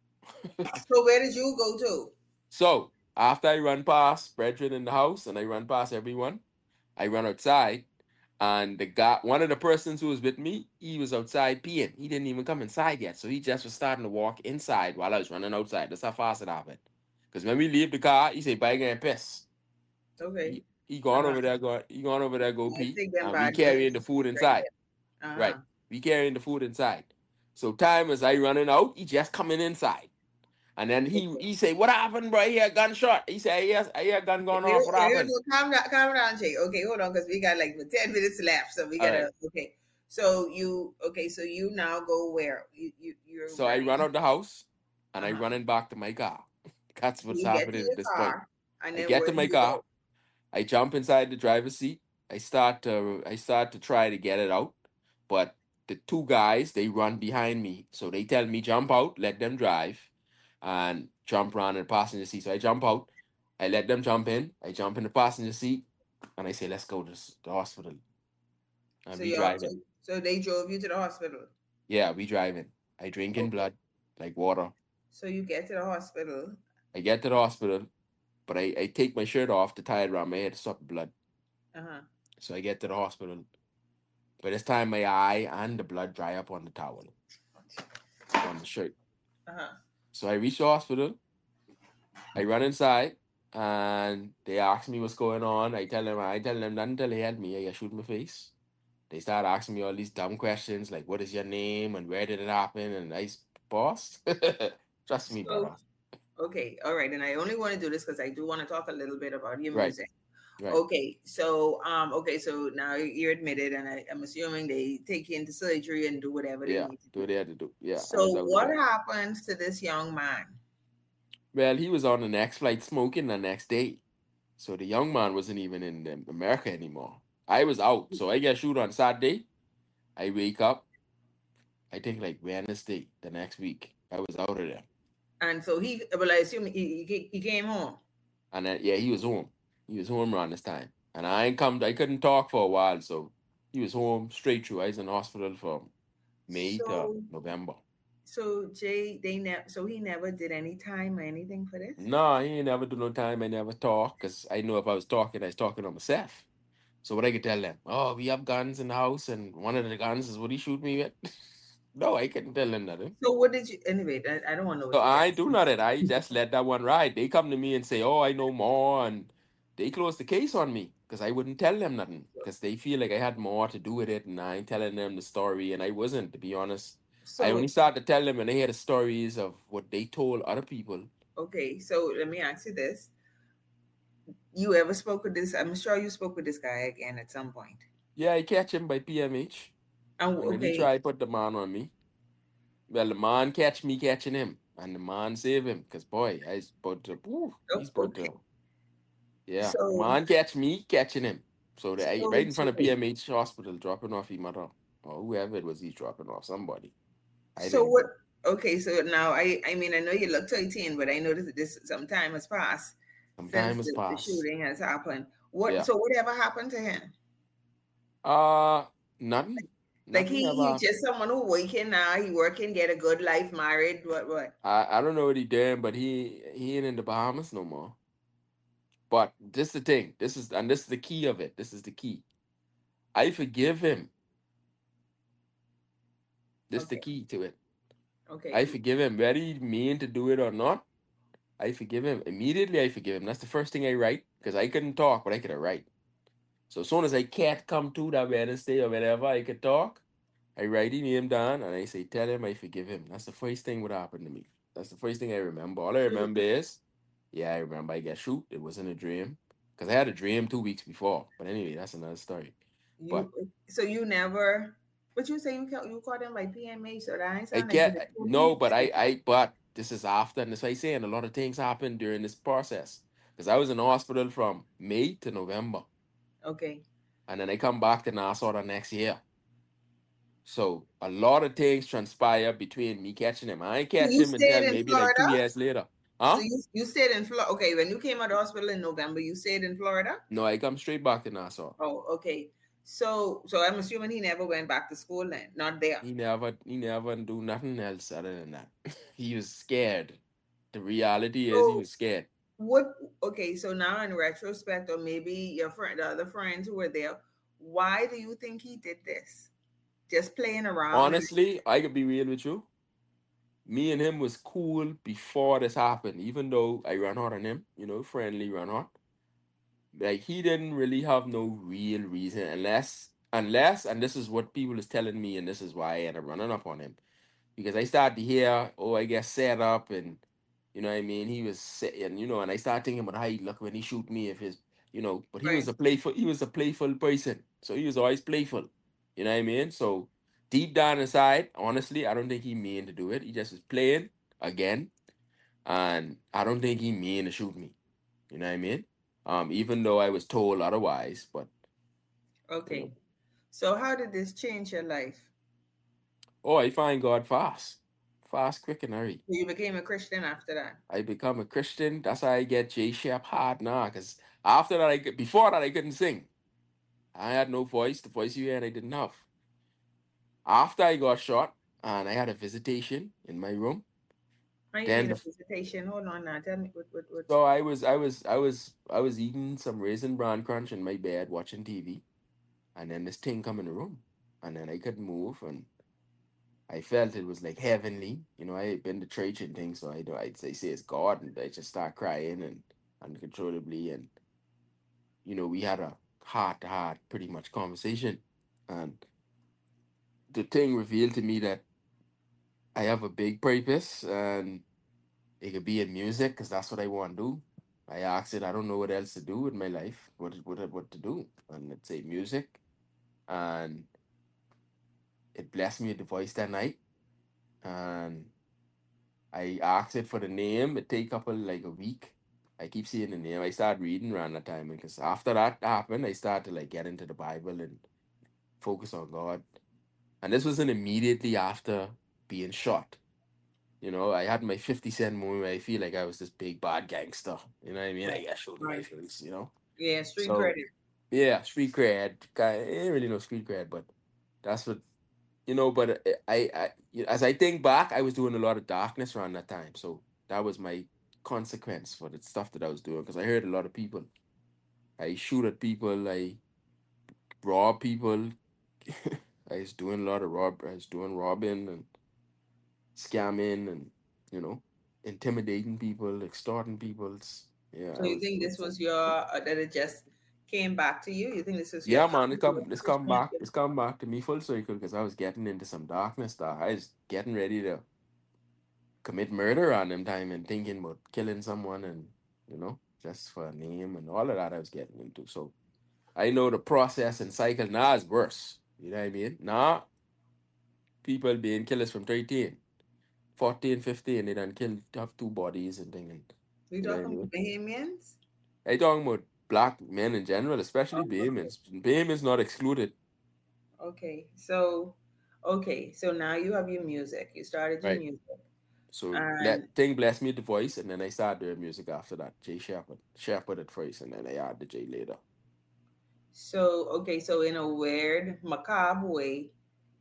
So where did you go to? So after I run past brethren in the house and I run past everyone, I run outside, and the guy, one of the persons who was with me, he was outside peeing. He didn't even come inside yet, so he just was starting to walk inside while I was running outside. That's how fast it happened. Because when we leave the car, he say, "Bye, get piss." Okay. He, he gone Uh-huh. over there, go, he gone over there, go I pee, think them and we bad carrying boys. the food inside. Uh-huh. Right, we carrying the food inside. So time as I running out, he just coming inside. And then he he say, "What happened, bro? I hear a gunshot." He say, "Yes, I hear a gun going off. What happened?" Calm down, calm down, Jay. Okay, hold on, because we got like ten minutes left, so we All gotta. right. Okay, so you okay? So you now go where? You you you're. So I run out the house, and I Uh-huh. running back to my car. That's what's You get to happening your at this car, point. and I then get where to do my you car. go? I jump inside the driver's seat. I start to I start to try to get it out, but the two guys, they run behind me. So they tell me jump out, let them drive, and jump around in the passenger seat. So I jump out, I let them jump in. I jump in the passenger seat, and I say, "Let's go to s- the hospital." And So we you driving. so they drove you to the hospital. Yeah, we driving. I drinking Okay. blood like water. So you get to the hospital. I get to the hospital, but I, I take my shirt off to tie it around my head to stop the blood. Uh-huh. So I get to the hospital. By this time, my eye and the blood dry up on the towel, on the shirt. Uh-huh. So I reach the hospital. I run inside, and they ask me what's going on. I tell them, I tell them nothing until they help me. I get shoot in my face. They start asking me all these dumb questions like, "What is your name and where did it happen?" And I, boss, trust me, So- brother. Okay, all right. And I only want to do this because I do want to talk a little bit about your Right. music. Right. Okay, so um, okay, so now you're admitted, and I, I'm assuming they take you into surgery and do whatever they Yeah, need to do what they had to do. Yeah. I So was out what there. happens to this young man? Well, he was on the next flight smoking the next day. So the young man wasn't even in um, America anymore. I was out. So I get shoot on Saturday. I wake up, I think like Wednesday the next week. I was out of there. And so he, well, I assume he, he, he came home. And then, yeah, he was home. He was home around this time. And I ain't come, I couldn't talk for a while. So he was home straight through. I was in the hospital from May So- to November. So Jay, they never, so he never did any time or anything for this. No, he ain't never do no time. I never talk because I know if I was talking, I was talking on myself. So what I could tell them, oh, we have guns in the house, and one of the guns is what he shoot me with. No, I couldn't tell them nothing. So what did you? Anyway, I, I don't want to know. So What you I guys- do nothing. I just let that one ride. They come to me and say, oh, I know more, and they close the case on me because I wouldn't tell them nothing because they feel like I had more to do with it, and I ain't telling them the story, and I wasn't, to be honest. So I only started to tell them when they hear the stories of what they told other people. okay, so let me ask you this: you ever spoke with this? I'm sure you spoke with this guy again at some point. Yeah, I catch him by P M H. And And then he okay, try to put the man on me. Well, the man catch me catching him, and the man save him. Because, boy, I was about to, woo, he's about Okay. to, yeah. So- the man catch me catching him. So, the, I- So- right in front of so- P M H hospital, dropping off his mother. Or whoever it was, he's dropping off somebody. I so didn't- what? Okay, so now I, I mean, I know you look thirteen, but I noticed that this some time has passed Some since time has the, the passed. shooting has happened. What? Yeah. So whatever happened to him? Uh, nothing. Like Nothing he, ever he's happened. just someone who working now. He working, get a good life, married. What what? I, I don't know what he doing, but he he ain't in the Bahamas no more. But this is the thing. This is and this is the key of it. This is the key. I forgive him. This is the Okay, key to it. okay. I forgive him. Whether he mean to do it or not, I forgive him. Immediately I forgive him. That's the first thing I write. Because I couldn't talk, but I could write. So as soon as I can't come to that Wednesday or whenever I could talk, I write his name down and I say, tell him I forgive him. That's the first thing what happened to me. That's the first thing I remember. All I So remember is, yeah, I remember I got shoot. It wasn't a dream. Because I had a dream two weeks before. But anyway, that's another story. But you, so you never. But you say you call you call them like P M A, so that ain't I sound like you can't the no, police. but I I but this is after, and that's why I'm saying a lot of things happened during this process. Because I was in the hospital from May to November. Okay. And then I come back to Nassau the next year. So a lot of things transpire between me catching him. I ain't So catch you him stayed until in maybe like two Florida. years later. So Huh? you you stayed in Florida. Okay, when you came out of the hospital in November, you stayed in Florida. No, I come straight back to Nassau. Oh, okay. So so I'm assuming he never went back to school then. Not there. He never he never do nothing else other than that. He was scared. The reality is he So was scared. what? Okay, so now in retrospect, or maybe your friend, the other friends who were there, why do you think he did this? Just playing around and Honestly, I could be real with you. Me and him was cool before this happened, even though I ran hot on him, you know, friendly run hot. Like he didn't really have no real reason unless unless and this is what people is telling me and this is why I end up running up on him. Because I started to hear, oh, I get set up and you know what I mean, he was set and you know, and I started thinking about how he look when he shoot me if his you know, but he was right. a playful he was a playful person. So he was always playful. You know what I mean? So deep down inside, honestly, I don't think he mean to do it. He just was playing again. And I don't think he mean to shoot me. You know what I mean? Um, even though I was told otherwise, but you know. Okay. So how did this change your life? Oh, I find God fast. Fast, quick, and hurry. So you became a Christian after that. I become a Christian. That's how I get J Shap hard now. Cause after that, I could, before that I couldn't sing. I had no voice. The voice you had, I didn't have. After I got shot and I had a visitation in my room, How you then mean a the, visitation? Hold on now. Tell me what what what. so I was I was I was I was eating some raisin bran crunch in my bed watching T V, and then this thing come in the room, and then I couldn't move, and I felt it was like heavenly. You know, I had been to church and things, so I do I'd say say it's God, and I just start crying and uncontrollably, and you know, we had a heart to heart pretty much conversation, and the thing revealed to me that I have a big purpose, and it could be in music because that's what I want to do. I asked it, I don't know what else to do with my life, what what what to do, and let's say music, and it blessed me with the voice that night, and I asked it for the name. It take couple like a week. I keep seeing the name. I start reading around that time because after that happened, I started to like get into the Bible and focus on God. And this wasn't immediately after being shot. You know, I had my fifty cent moment where I feel like I was this big bad gangster. You know what I mean? I got shot in my Right. face, you know? Yeah, street So credit. yeah, street cred. Guy, I ain't really no street cred, but that's what you know. But I, I, I, as I think back, I was doing a lot of darkness around that time, so that was my consequence for the stuff that I was doing. Because I heard a lot of people. I shoot at people. I rob people. I was doing a lot of rob. I was doing robbing and scamming and you know intimidating people, extorting people. It's- Yeah, So I you was think doing this was some. your uh, that it just came back to you? You think this was your Yeah, man, come it's to come, it's come back, fruition? it's come back to me full circle because I was getting into some darkness. That I was getting ready to commit murder on them time and thinking about killing someone and you know just for a name and all of that I was getting into. So I know the process and cycle now is worse. You know what I mean? Now people being killers from thirteen, fourteen, fifteen, they done killed have two bodies and thing and We you know what I talking about mean? Bahamians? I talking about black men in general, especially Oh, okay. Bahamians. Bahamians not excluded. Okay. So, okay. So now you have your music. You started your Right. music, So and that thing blessed me with the voice, and then I started doing music after that. Jay Shepherd, Shepherd at first, and then I added the J later. so okay. So in a weird, macabre way,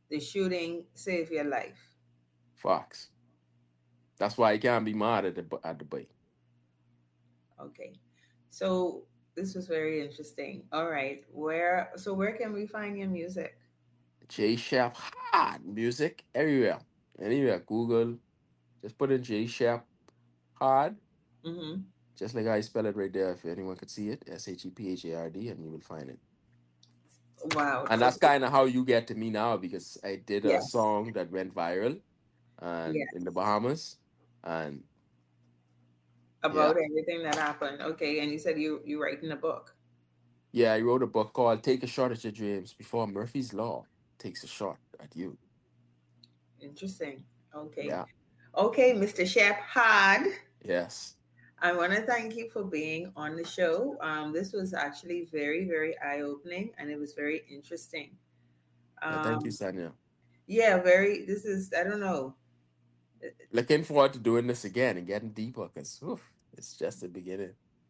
the shooting saved your life. Fox. That's why you can't be mad at the bu- at the boy. Okay. So this was very interesting. All right. Where so where can we find your music? J Shap Hard music everywhere. Anywhere. Google. Just put in J Shap Hard. Mm-hmm. Just like I spell it right there, if anyone could see it. S H E P H A R D, and you will find it. Wow. And So that's kind of how you get to me now, because I did a yes. song that went viral and in the Yes. Bahamas. And yeah. About everything that happened. Okay. And you said you you writing a book. Yeah, I wrote a book called Take a Shot at Your Dreams Before Murphy's Law Takes a Shot at You. Interesting. Okay. Yeah. Okay, Mister Shep Hard. Yes. I want to thank you for being on the show. Um, this was actually very, very eye-opening, and it was very interesting. Yeah, thank you, Um, Sanya. yeah, very. This is I don't know. Looking forward to doing this again and getting deeper, because it's just the beginning.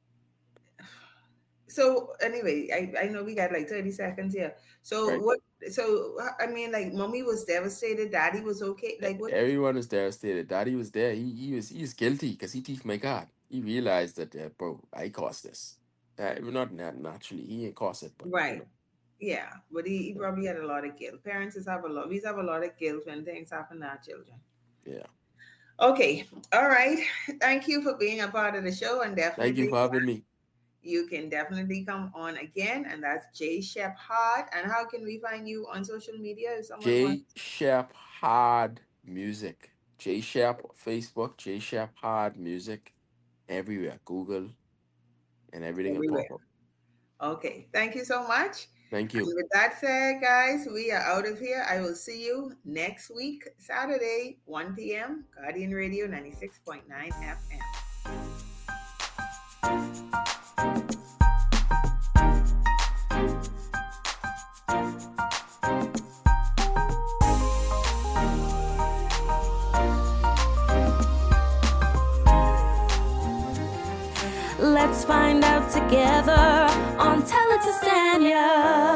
So anyway, I, I know we got like thirty seconds here. So Right. what? So I mean, like, mommy was devastated. Daddy was okay. Like what? Everyone was devastated. Daddy was there. He, he was he was guilty because he thief my God. He realized that, uh, bro, I caused this. Uh, not not naturally. He ain't caused it, but you Right. know. Yeah, but he, he probably had a lot of guilt. Parents just have a lot. We have a lot of guilt when things happen to our children. Yeah. Okay. All right. Thank you for being a part of the show, and definitely Thank you for having me. you can definitely come on again. And that's J Shep Hard. And how can we find you on social media? If someone J wants Shap Hard Music. J Shap Facebook. J Shap Hard Music. Everywhere. Google and everything will everywhere. pop up. Okay. Thank you so much. Thank And you. with that said, guys, we are out of here. I will see you next week, Saturday, one p.m. Guardian Radio ninety-six point nine F M. Let's find out together on Tell It to Stanya.